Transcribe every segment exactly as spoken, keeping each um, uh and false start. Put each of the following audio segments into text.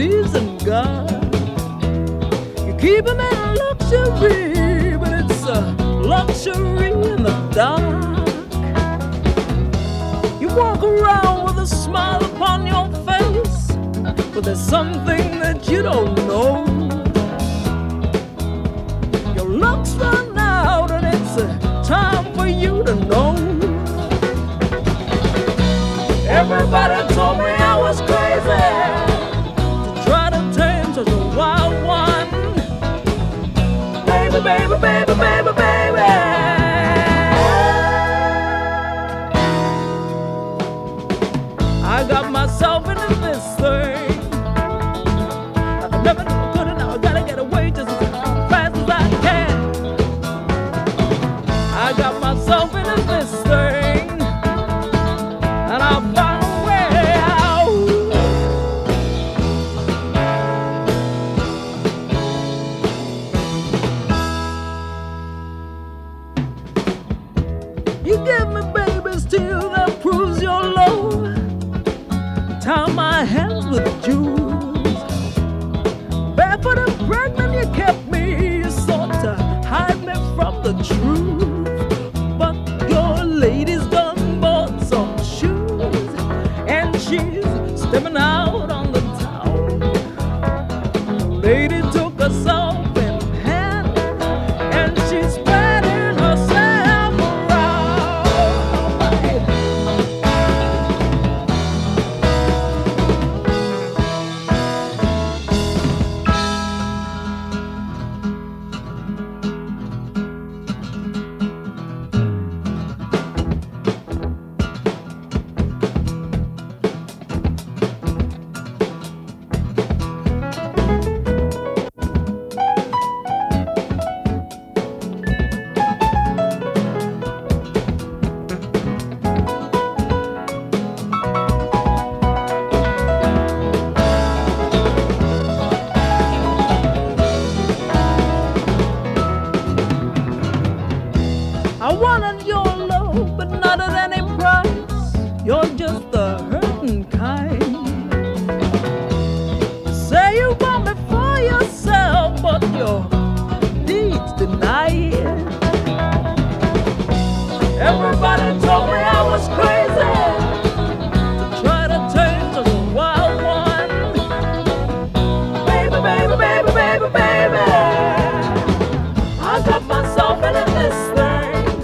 pleasing God. You keep him in luxury, but it's a luxury in the dark. You walk around with a smile upon your face, but there's something that you don't know. Your luck's run out and it's uh, time for you to know. Everybody told me I was crazy to try to tame such a wild one. Baby, baby, baby, baby, baby, I got myself into this thing. I never knew I couldn't, now I gotta get away just as fast as I can. I got myself into this thing, and I'll find a way out. You give me babies till that proves your love. Tie my hands with jewels. Barefoot and pregnant, you kept me. You sought to hide me from the truth, but your lady's done bought some shoes, and she's stepping out on the town. The lady took herself in hand, and she's spreading herself around. I wanted your love, but not at any price. You're just the hurting kind. You say you want me for yourself, but your deeds deny it. Everybody told me I was crazy to try to tame such a wild one. Baby, baby, baby, baby, baby, I got myself into this thing.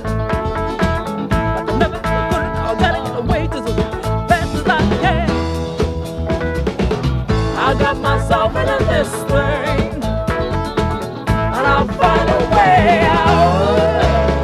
I got myself into this thing, and I'll find a way out.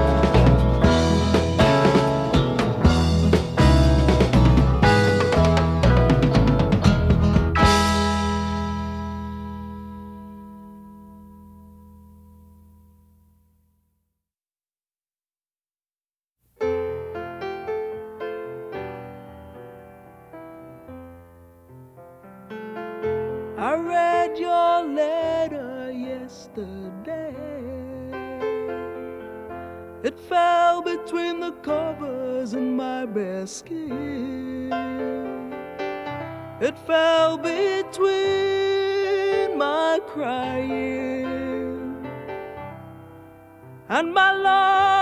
I read your letter yesterday. It fell between the covers in my bare skin. It fell between my crying and my love.